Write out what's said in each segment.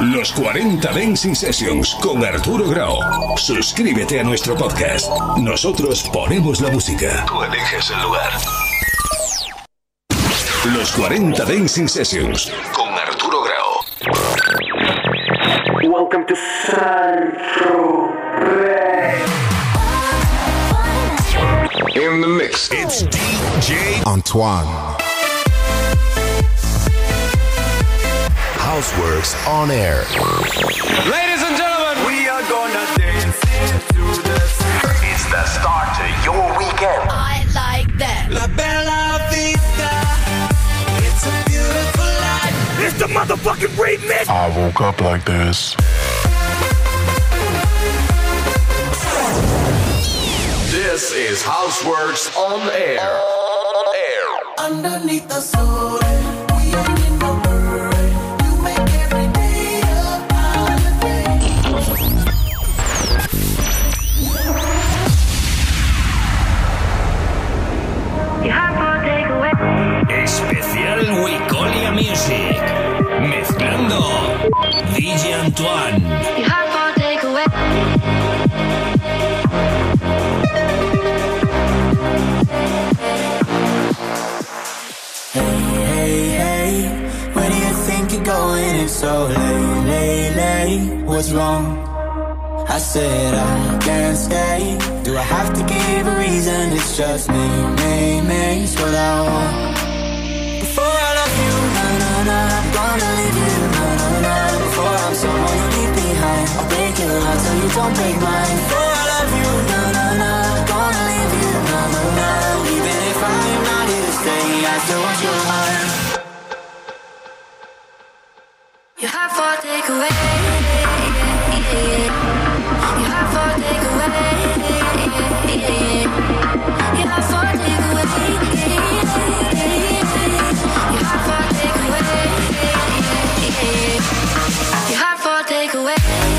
Los 40 Dancing Sessions con Arturo Grau. Suscríbete a nuestro podcast. Nosotros ponemos la música. Tú eliges el lugar. Los 40 Dancing Sessions con Arturo Grau. Welcome to Santo Rey. In the mix, it's DJ Antoine. Houseworks on air. Ladies and gentlemen, We are gonna dance into the sun. It's the start to your weekend. I like that. La Bella Vista. It's a beautiful life. It's the motherfucking remix. I woke up like this. this is Houseworks on Air. Underneath the sun, we are in the world. You make every day a holiday. You have to take away. Especial Wicolia Music. Mezclando DJ Antoine. You have to take away. Hey, where do you think you're going? It's so late. What's wrong? I said I can't stay. Do I have to give a reason? It's just me, it's what I want. Before I love you, I'm gonna leave you, Before I'm someone you leave behind, I'll break your heart so you don't break mine. Before I love you, I'm gonna leave you, Even if I'm not here to stay, I still want your heart. You have to take away. You have to take away. You have to take away. You have to take away. You have to take away.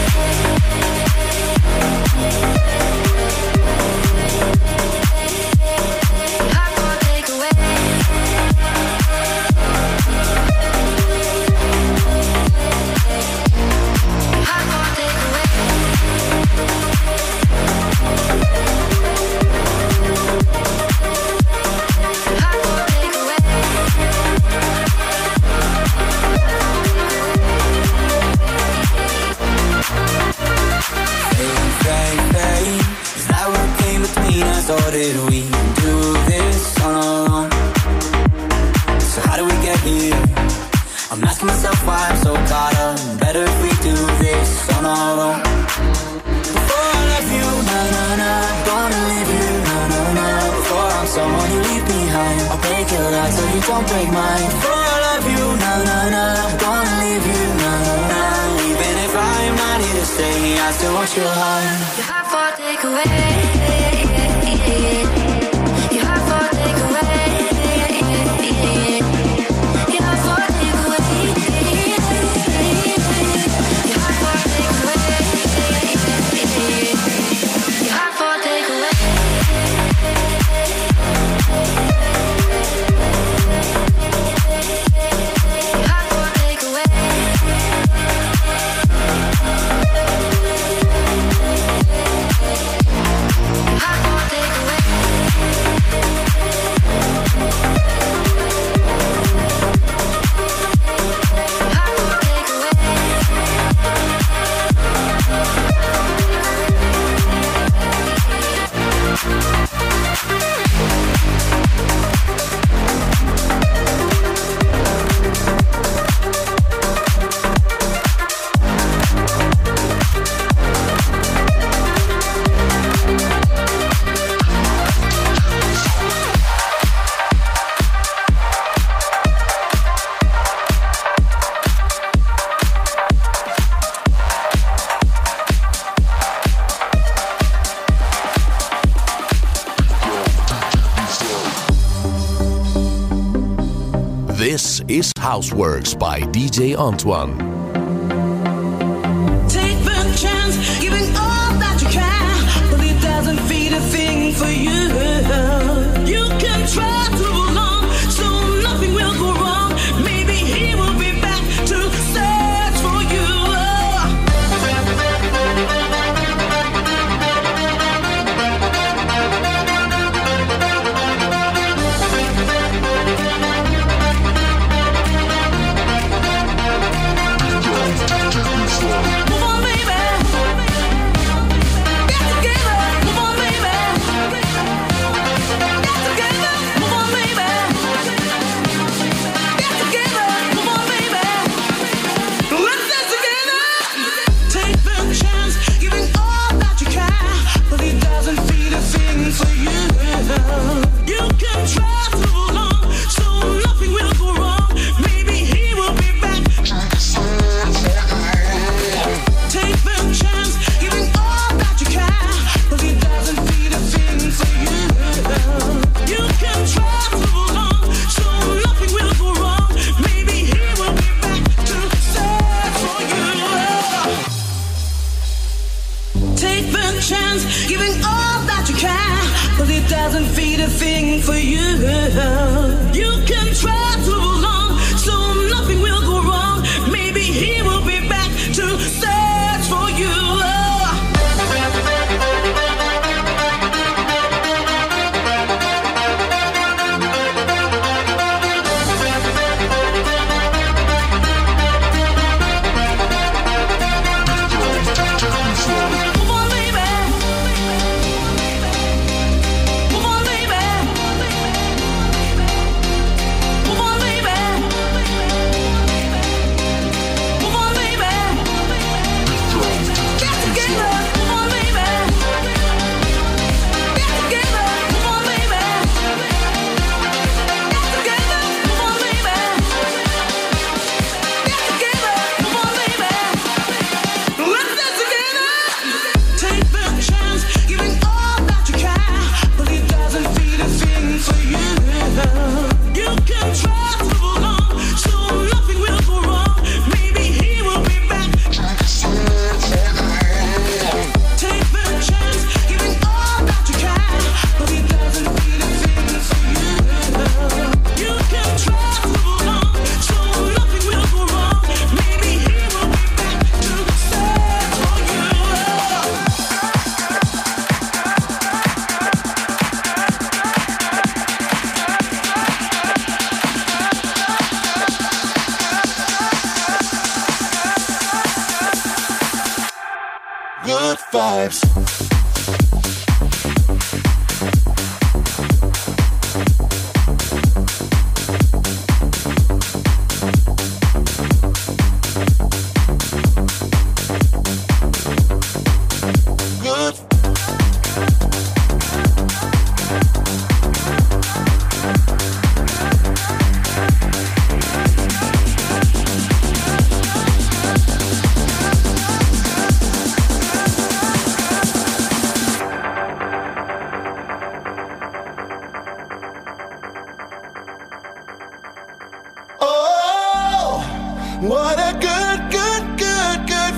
Is that what came between us, or did we do this on our own? So how do we get here? I'm asking myself why I'm so caught up. Better if we do this on our own. Before I love you, I'm gonna leave you, Before I'm someone you leave behind, I'll break your heart so you don't break mine. Before I love you, I'm gonna leave you, Even if I'm not here to stay, I still want your heart. You have to take away. You have to take away. You have to take away. You have to take away. You have to take away. You have to take away. This is Houseworks by DJ Antoine. Take the chance, giving all that you can, but it doesn't feed a thing for you. You can try to hold on, so nothing will go wrong. Maybe he will be back to search for you. vibes. What a good, good, good, good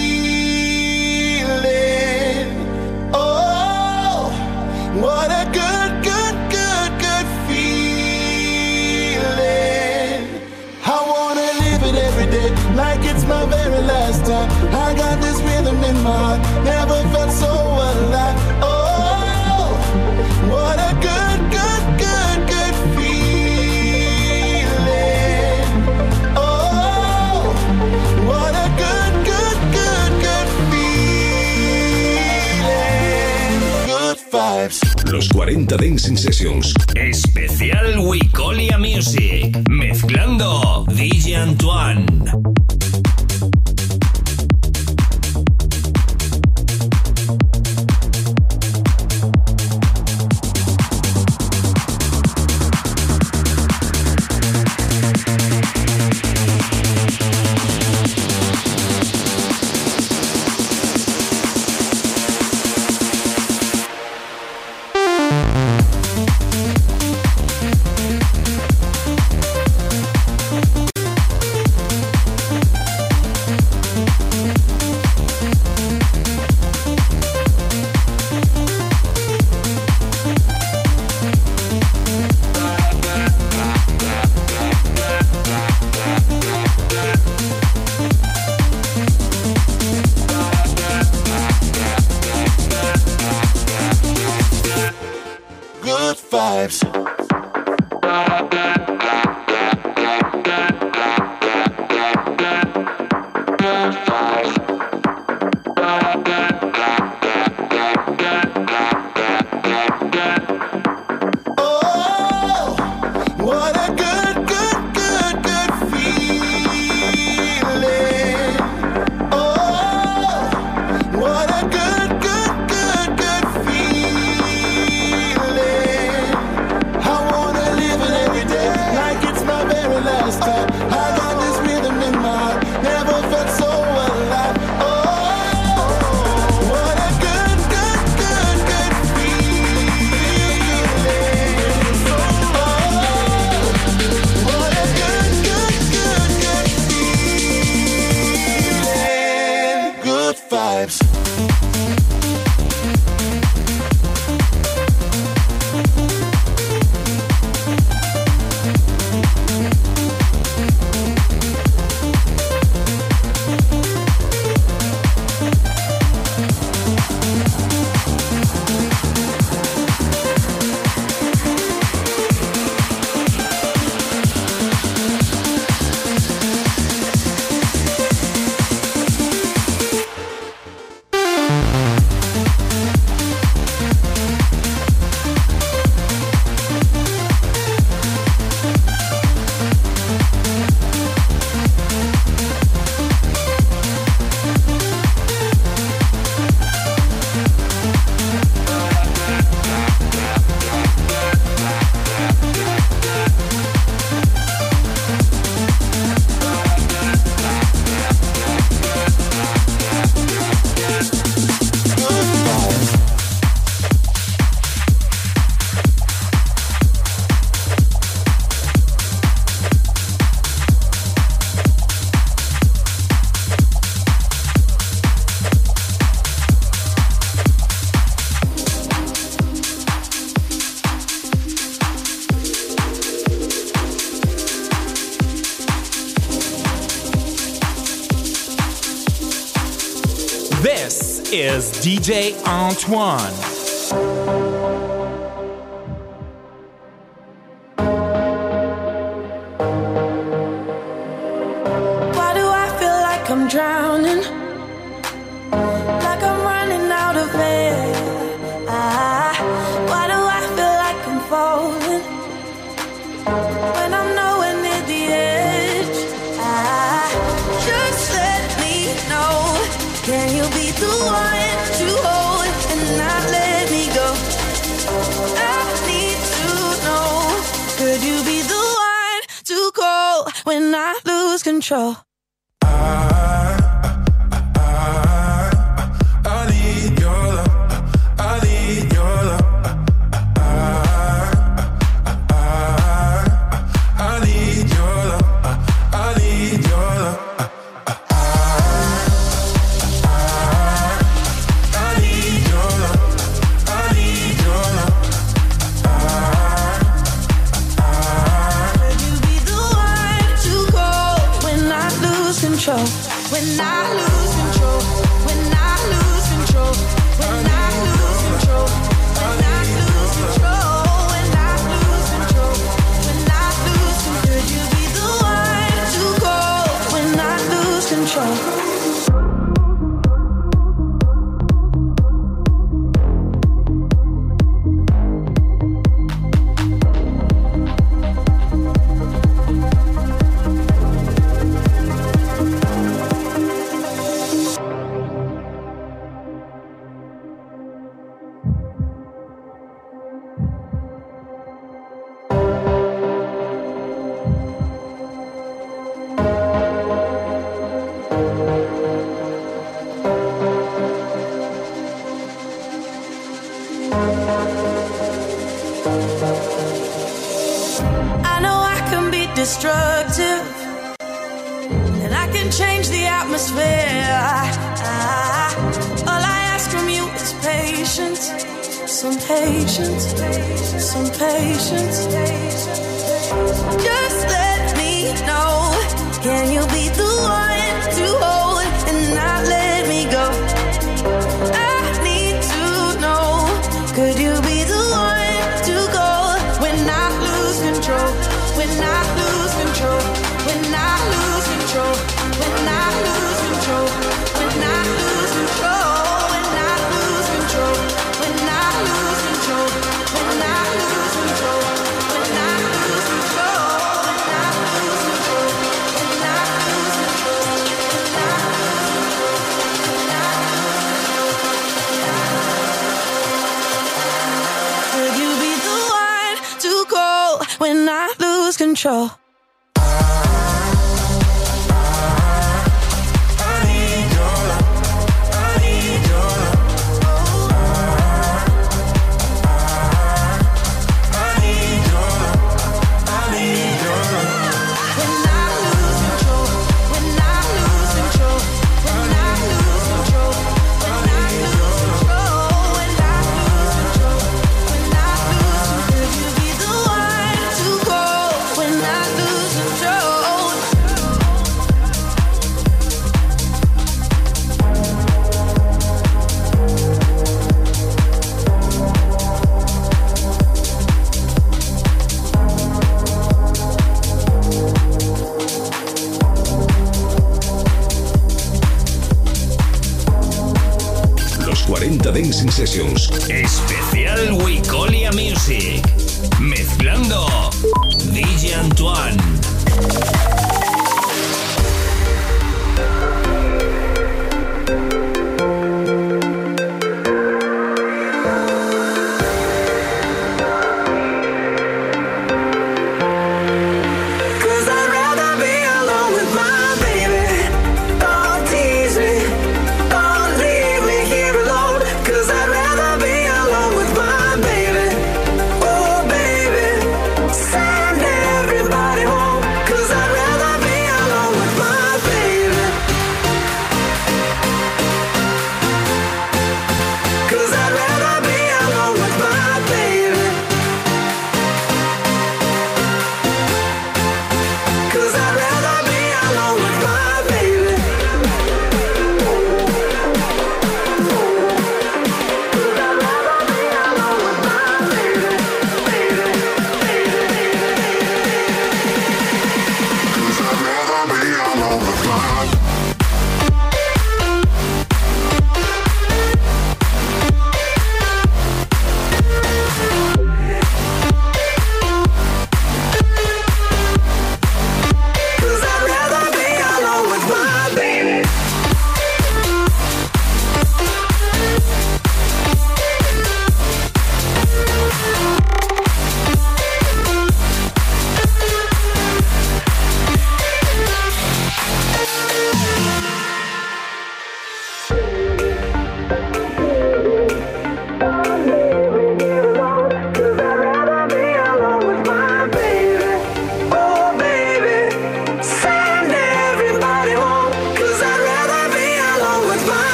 feeling. Oh, what a good, good, good, good feeling. I wanna live it every day like it's my very last time. I got this rhythm in my heart, never felt so alive. Oh, what a good, good, good, good feeling. Oh, what a good, good, good, good feeling. Good vibes. Los 40 Dancing Sessions. Especial Wicolia Music. Mezclando DJ Antoine. Good vibes. Oh, what a good, good, good, good feeling. Oh, what a good, good, good, good feeling. I wanna live it every day like it's my very last time. I got this rhythm in my heart, never felt so alive. Oh, what a good, good, good, good feeling. Oh, what a good, good, good, good feeling. Good vibes. This is DJ Antoine. Why do I feel like I'm drowning? Like I'm running when I lose control. I need your love. I need your love. I need your love. I need your love. I need your love. I need your love. Will you be the one to go when I lose control? When I lose control. When I lose control. When I lose control. When I lose control. When I lose control. When I lose control. Could you be the one to go when I lose control? I know I can be destructive, and I can change the atmosphere. All I ask from you is patience, some patience, some patience. Just let me know, can you be the one to hold and not let me go? I need to know, could you be the one to go when I lose control? When I lose control, when I lose control, when I lose control, when I lose control, when I lose control, when I lose control, when I lose control, when I lose control, when I lose control, when I lose control, when I lose control. Could you be the one to go when I lose control? Dancing Sessions. Especial Wicolia Music. Mezclando DJ Antoine. Send everybody home.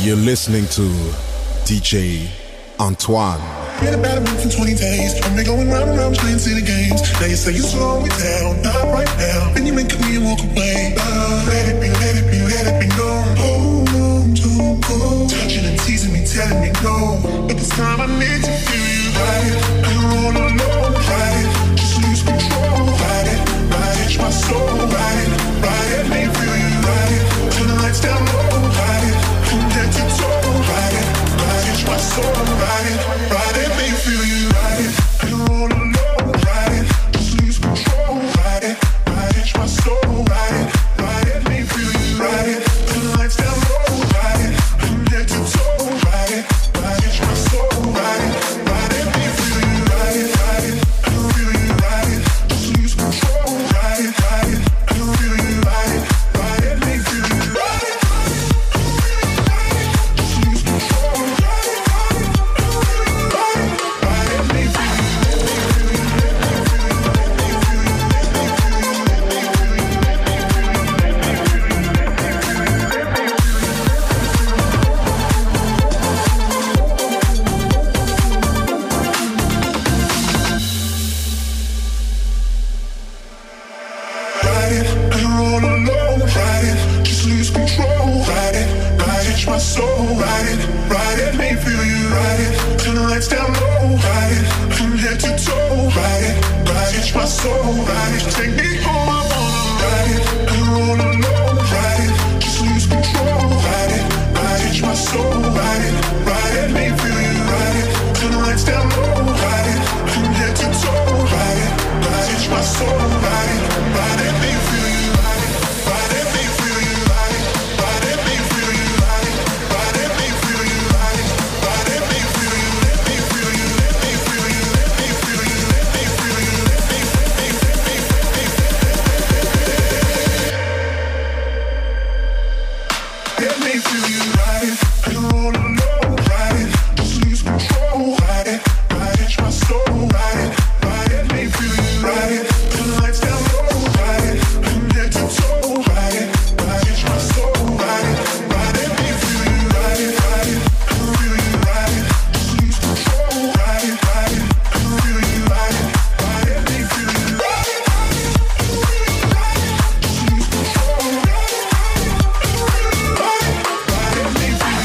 You're listening to DJ Antoine. Been about a month and 20 days. I've been going round and round playing city games. Now you say you slow me down, not right now. Then you make me walk away. Let it be, let it be, let it be known. Hold on, don't go. Touching and teasing me, telling me no. But this time I need to feel you. Ride it, I'm all alone. Ride it, just lose control. Ride it, itch my soul. Ride it, make me feel you. Ride it, turn the lights down low. Ride it, from head to toe. Ride it, itch my soul. Ride it, make me feel you. Ride it, I'm all alone. Ride it, just lose control. Ride it, itch my soul. Ride it, make me feel you. Ride it, turn the lights down low. Ride it, from head to toe. Ride it, itch my soul. Ride it, make me feel you. Ride it, I don't feel you. Ride it, just lose control. Ride it, I don't feel you. Ride it, make me feel you. Ride it, just lose control. Ride it, make me feel you. Ride it, I'm all alone. Ride it, just lose control. Ride it, itch my soul. Ride it, make me feel you. Ride it, turn the lights down low. Ride it, from head to toe. Ride it, itch my soul. Ride it, take me home. I wanna ride it, I'm all alone. Ride it, just lose control. Ride it, itch my soul. Ride it, make me feel you. Ride it, turn the lights down low. Ride it, from head to toe. Ride it, itch my soul. Ride it, make me feel you. Ride it, make me feel you. Ride it, make me feel you. Ride it, make me feel you. Ride it, make me feel you. Let me feel you. Let me feel you. Let me feel you. Let me feel you. Let me feel you. Ride it, I'm all alone. Ride it, just lose control. Ride it, itch my soul. Ride it, make me feel you. Ride it, turn the lights down low. Ride it, from head to toe. Ride it, itch my soul. Ride it, make me feel you. Ride it, I don't feel you. Ride it, just lose control. Ride it, I don't feel you. Ride it, make me feel you. Ride it, just lose control. Ride it, make me feel you.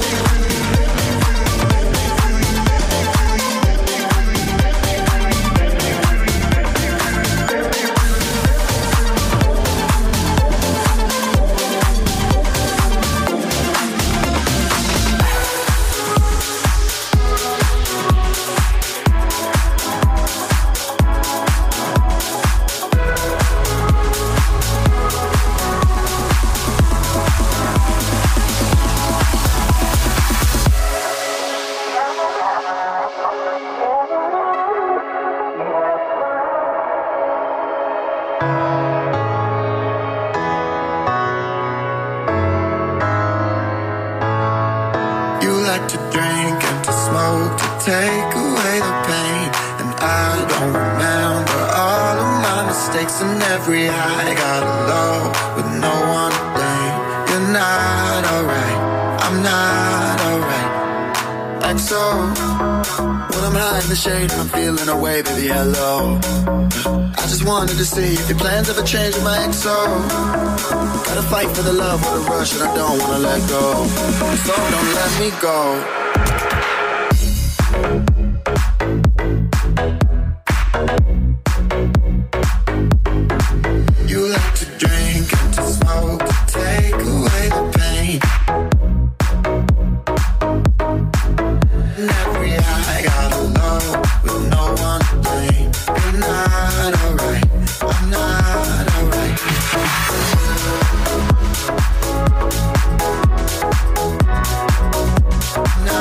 You like to drink and to smoke to take away the pain. And I don't remember all of my mistakes and every high. Got low with no one to blame. You're not alright, I'm not alright. And so, when I'm high in the shade and I'm feeling away, baby, hello. I just wanted to see if your plans ever change with my XO. Gotta fight for the love or the rush and I don't wanna let go. So don't let me go. You like to drink and to smoke to take away the pain. And every high got a low with no one to blame. You're not alright, I'm not alright. No.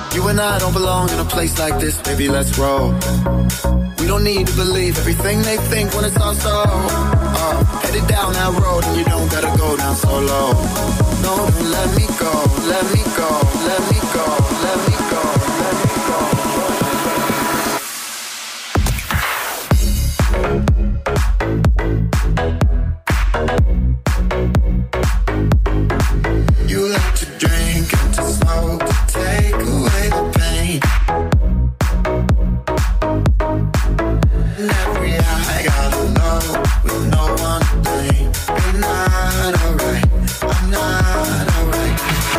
You and I don't belong in a place like this, baby, let's roll. We don't need to believe everything they think when it's all so. Headed down that road and you don't gotta go down so low. No, don't let me go, let me go, let me go, let me go, let me go. You like to drink and to smoke to take away the pain. And every eye got low with no one to blame. You're not alright, I'm not alright.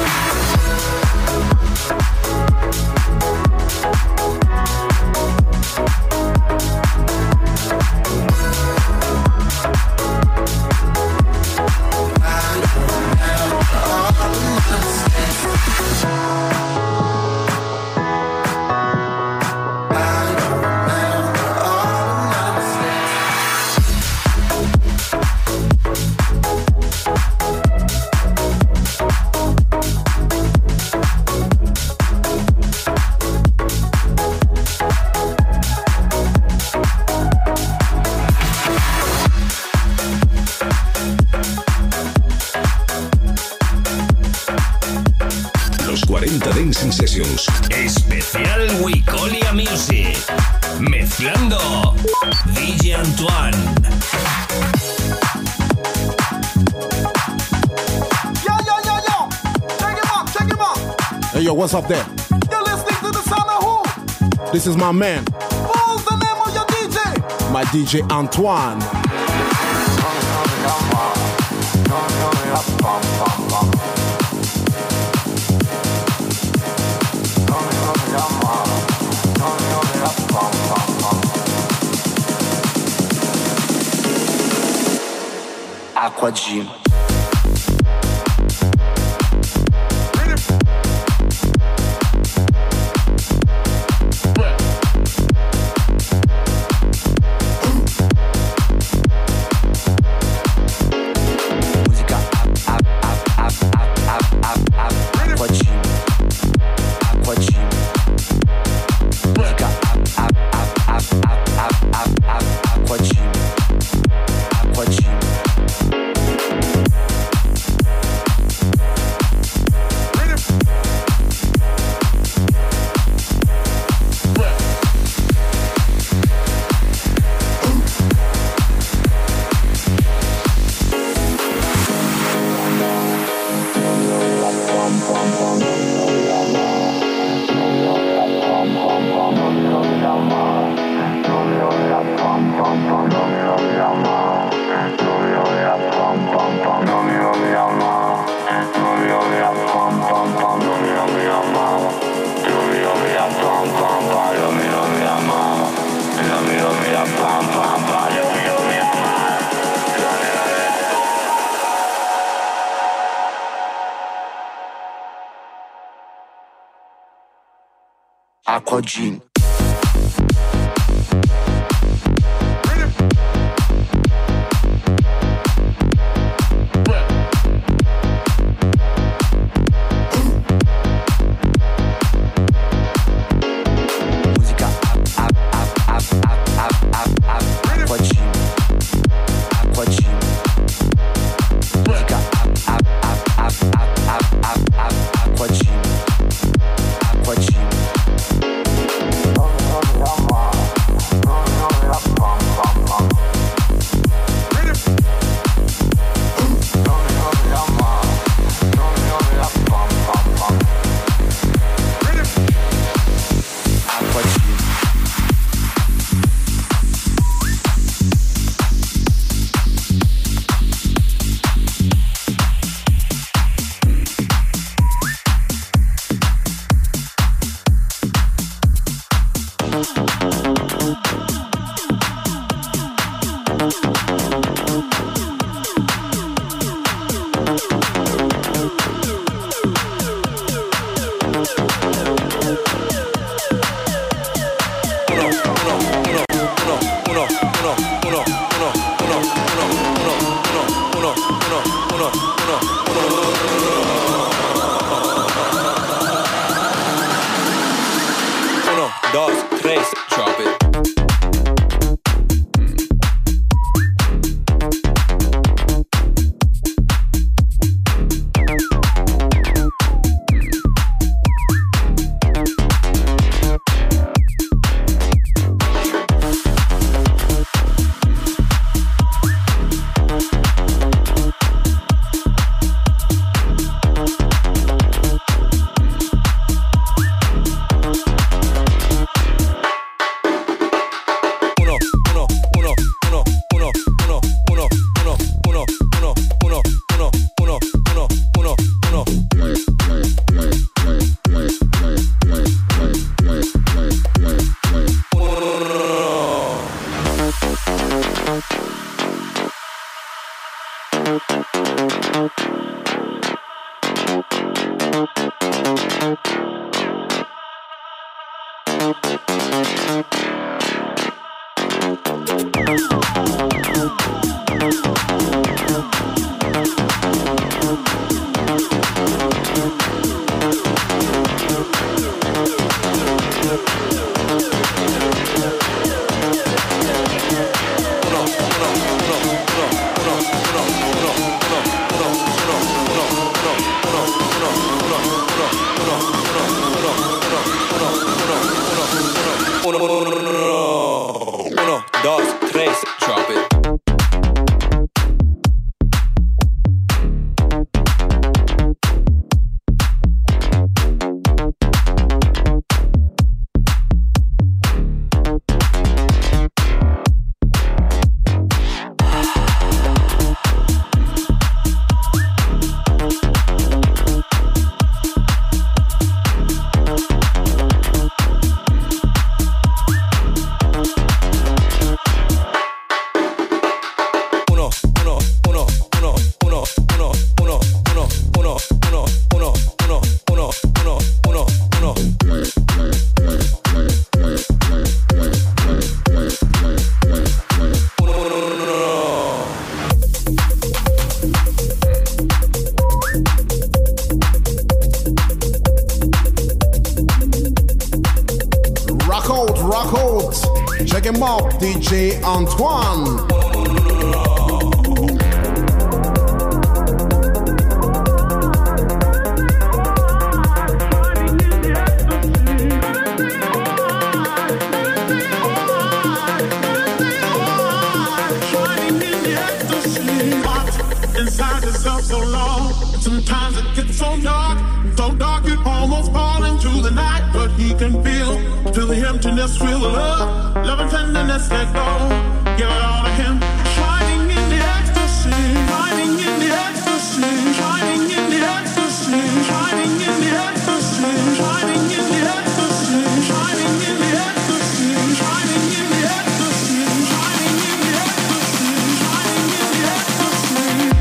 Los 40 Dancing Sessions. Especial Wicolia Music. Mezclando DJ Antoine. Hey yo, what's up there? You're listening to the sound of who? This is my man, Who's the name of your DJ? my DJ Antoine. Aqua Gym. Aqua Gym. Check him out, DJ Antoine. Inside yourself so long, sometimes it gets so dark you almost fall into the night. But he can feel the emptiness, feel the love and tenderness that go. Give it all to him, shining in the ecstasy, shining in the ecstasy, shining in the ecstasy, shining in the ecstasy, shining in the ecstasy, shining in the ecstasy, shining in the ecstasy, shining in the ecstasy, shining in the ecstasy.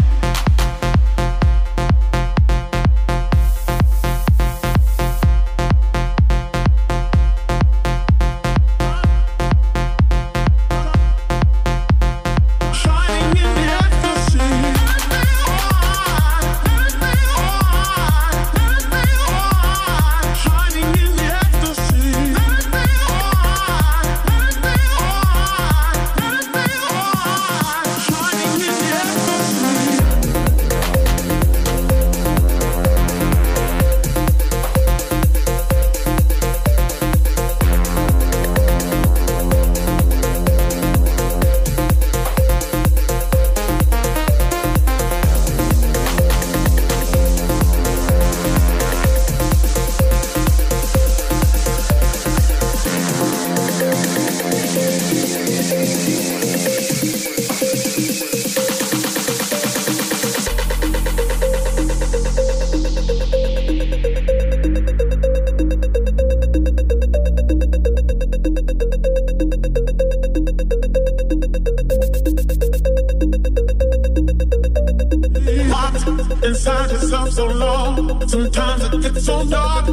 Inside yourself so long, sometimes it gets so dark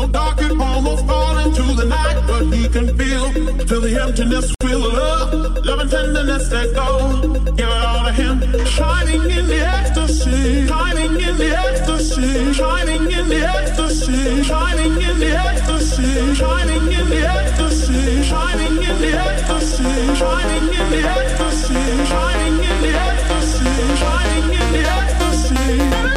you almost fall into the night. But he can feel the emptiness, feel the love and tenderness that go. Give it all to him, shining in the ecstasy, shining in the ecstasy, shining in the ecstasy, shining in the ecstasy, shining in the ecstasy, shining in the ecstasy, shining in the ecstasy, shining in the ecstasy, shining in the ecstasy.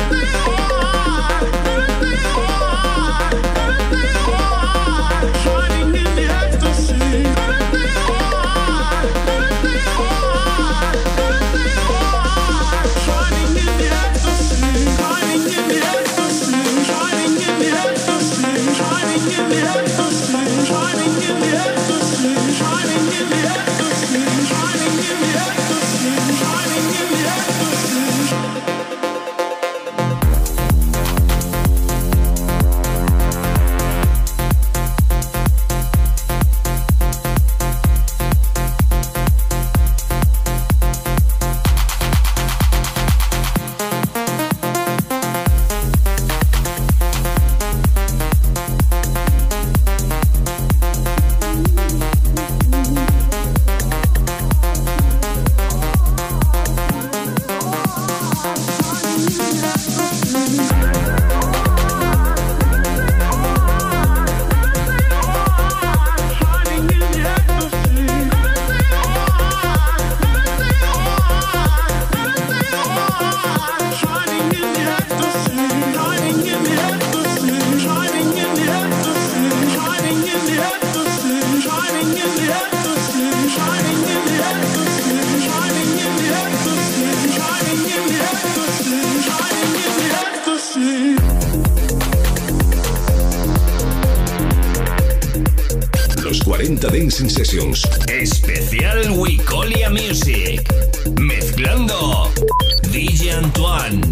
Shining in Los 40 Dancing Sessions. Especial Wicolia Music. Mezclando DJ Antoine.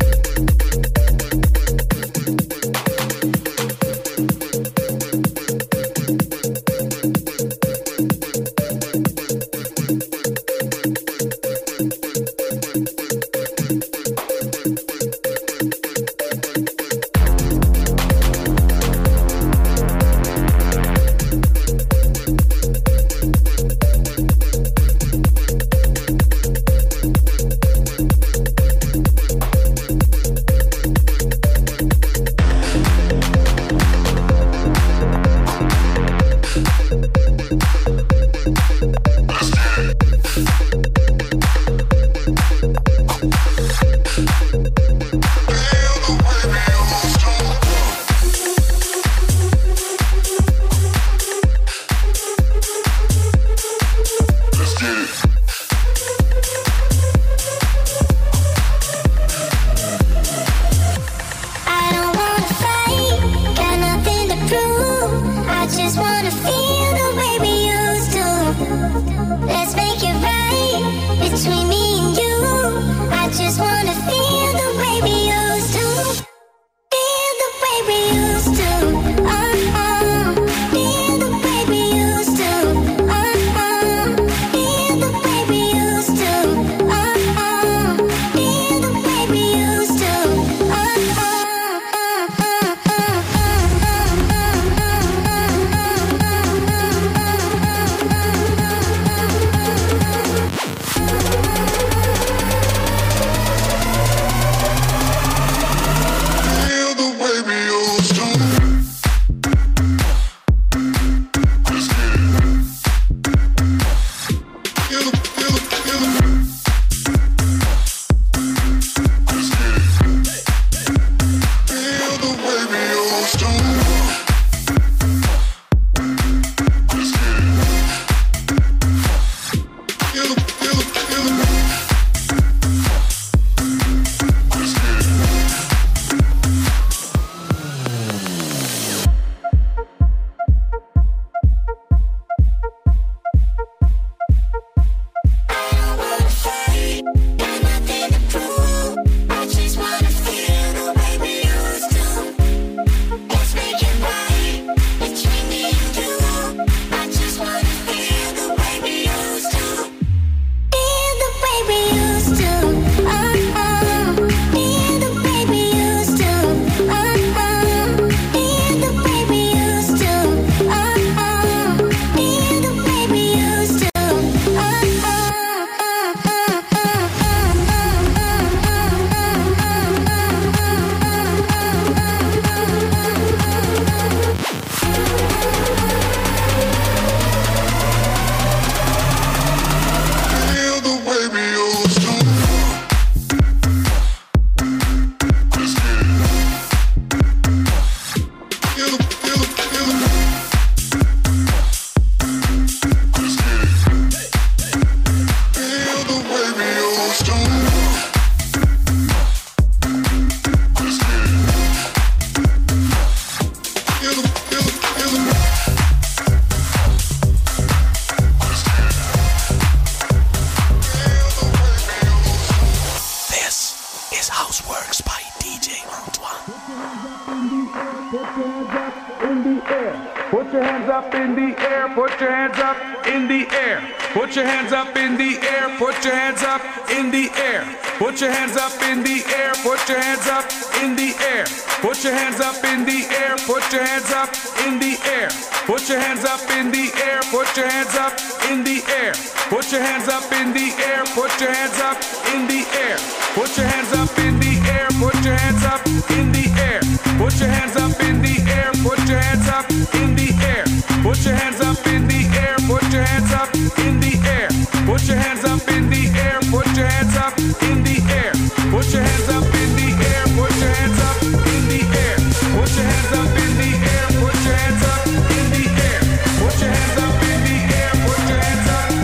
Put your hands up in the air, put your hands up in the air. Put your hands up in the air, put your hands up in the air. Put your hands up in the air, put your hands up in the air. Put your hands up in the air, put your hands up in the air. Put your hands up in the air, put your hands up in the air. Put your hands up in the air, put your hands up in the air. Put your hands up in the air, put your hands up in the air. Put your hands up in the air, put your hands up in the air. Put your hands up in the air, put your hands up in the air. Put your hands up in the air, put your hands up in the air. Put your hands up in the air, put your hands up in the air. Put your hands up in the air, put your hands up in the air. Put your hands up in the air, put your hands up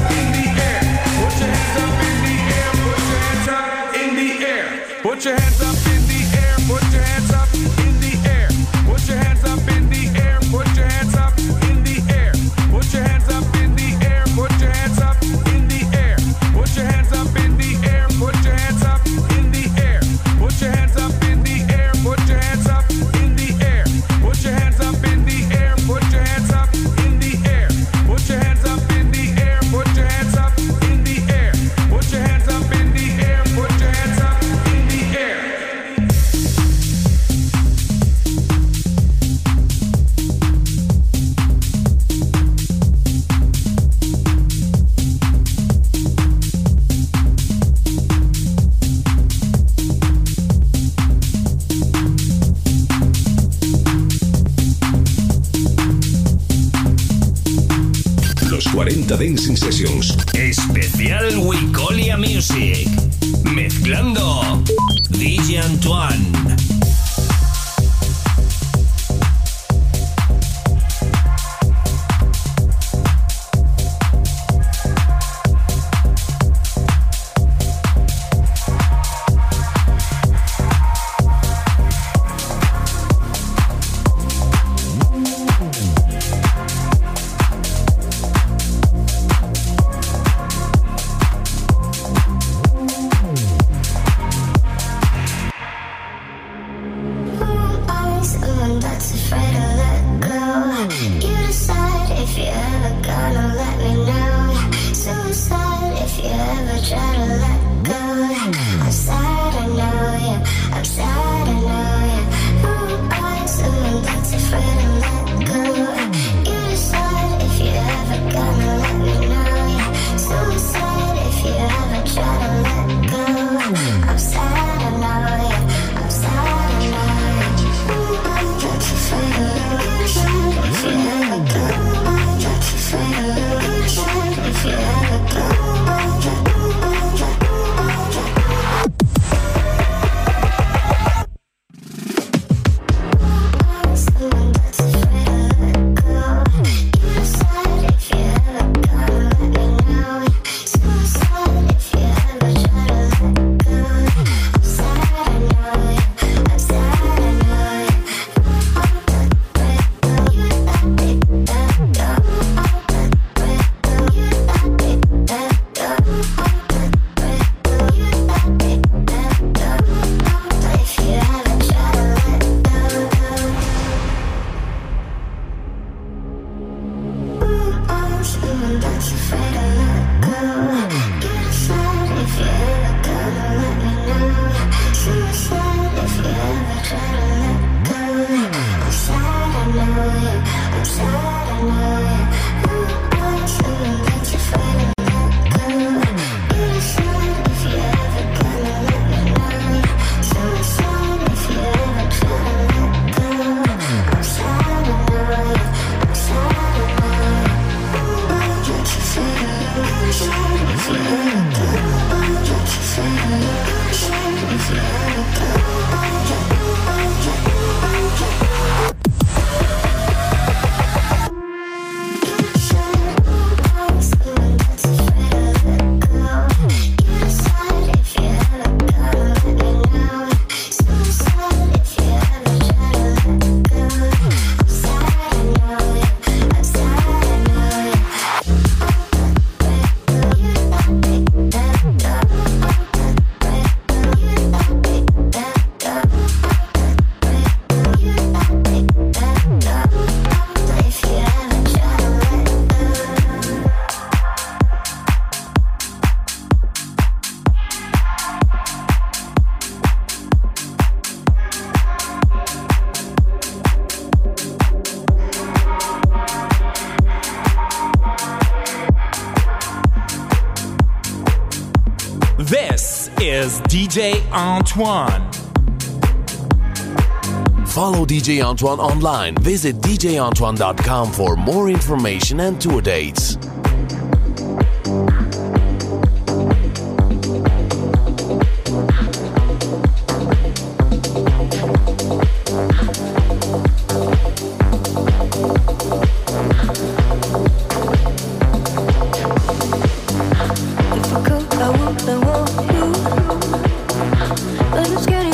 your hands up in the air, put your hands up in the air. Put your hands up in the air, put your hands up in the air. Put your hands up in the air, put your hands up in the air. Put your hands up in the air, put your hands up in the air. Put your hands up in the air, put your hands up in the air. Put your hands up in the air, put your hands up in the air. Put your hands up in the air, put your hands up in the air. Put your hands up in the air, put your hands up in the air. Los 40 Dancing Sessions. Especial Wicolia Music. Mezclando DJ Antoine. This is DJ Antoine. Follow DJ Antoine online. Visit djantoine.com for more information and tour dates. Let's get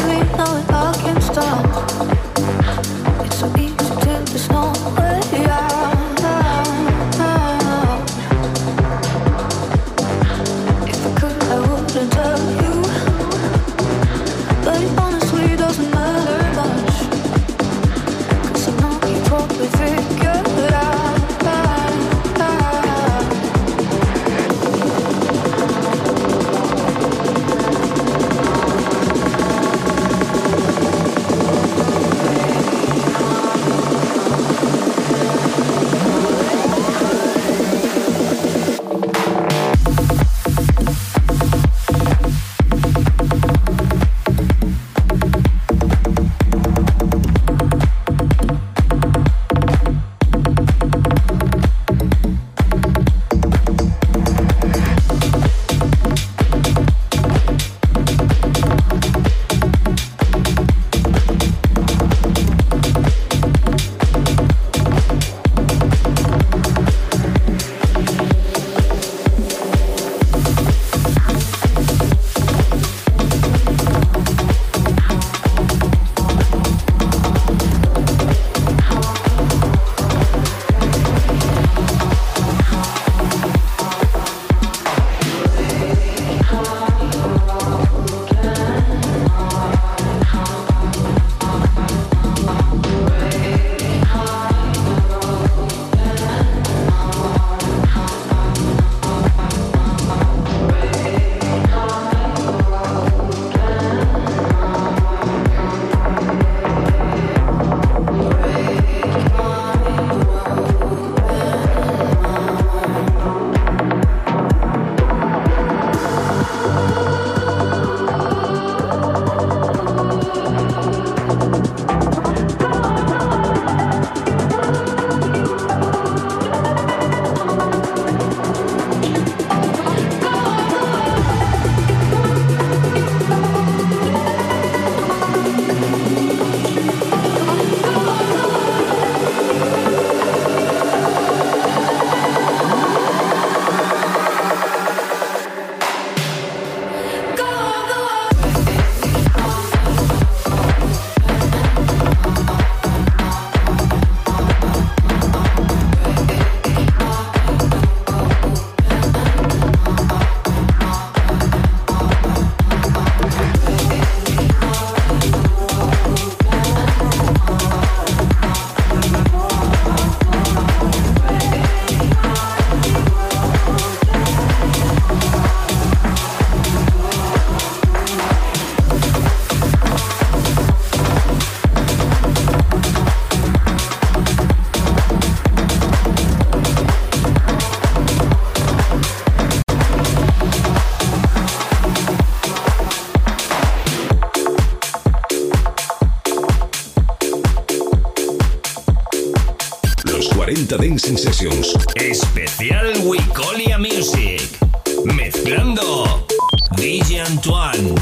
Delta Dancing Sessions. Especial Wicolia Music. Mezclando DJ Antoine.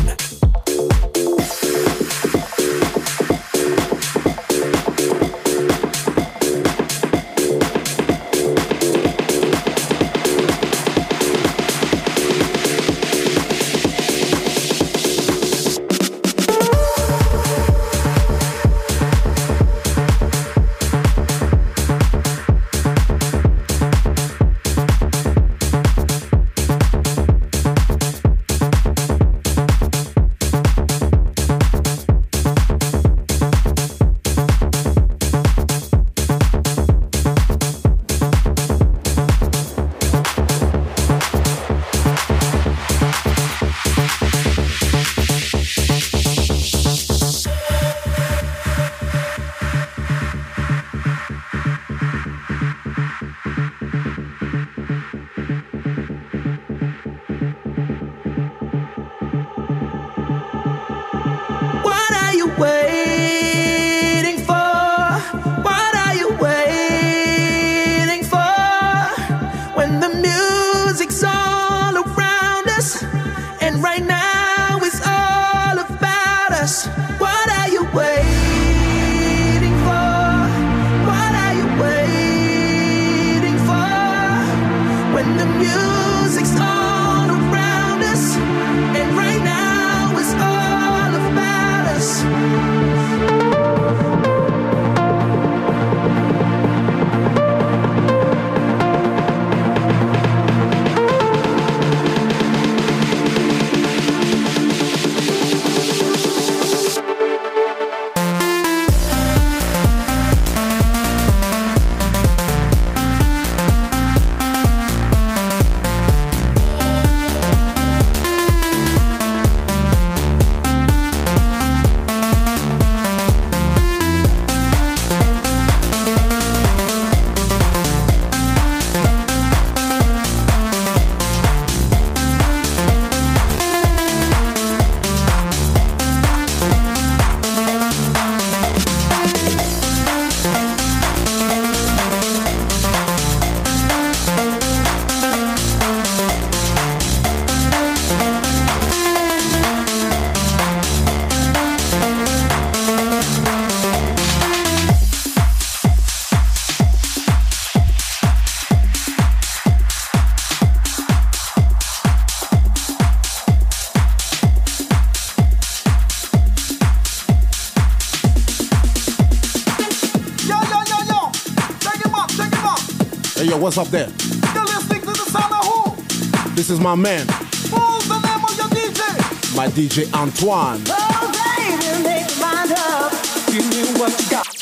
What's up there? You're listening to the sound of who? This is my man. Who's the name of your DJ? My DJ Antoine. Oh, baby, make your mind up. Give me what you got.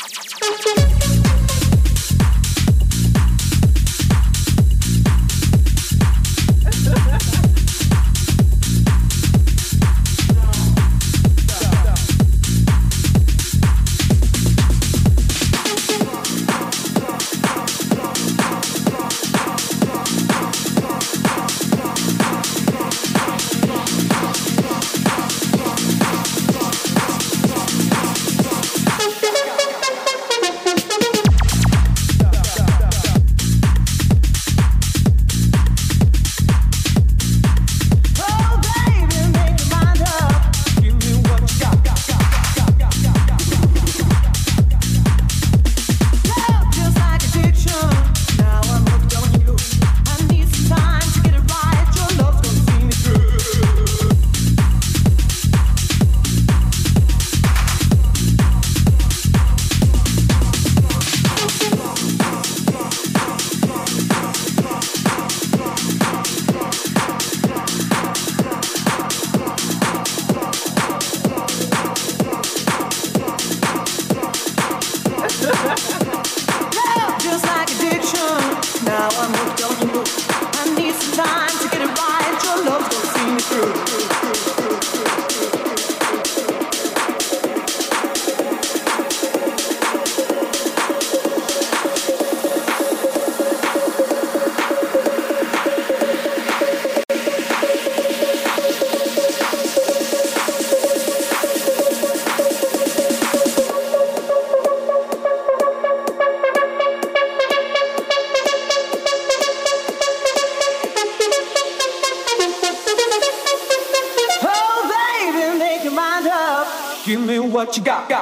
Give me what you got.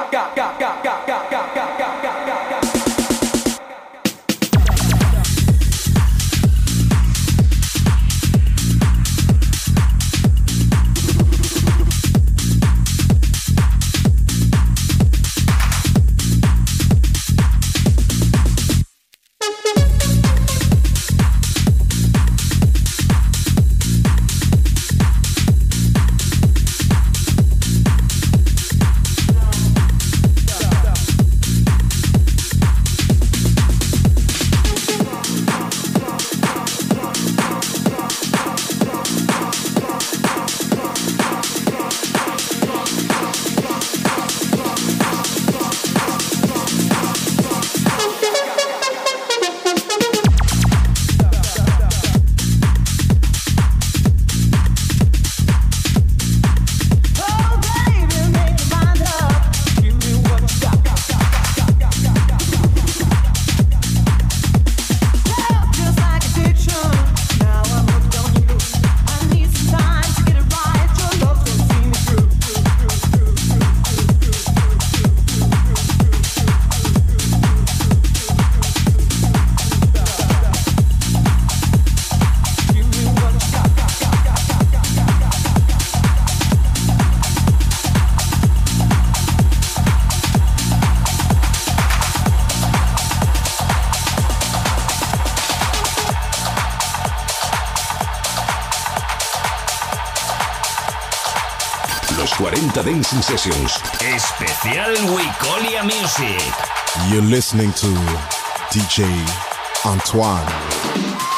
Los 40 Dancing Sessions. Especial Wicolia Music. You're listening to DJ Antoine.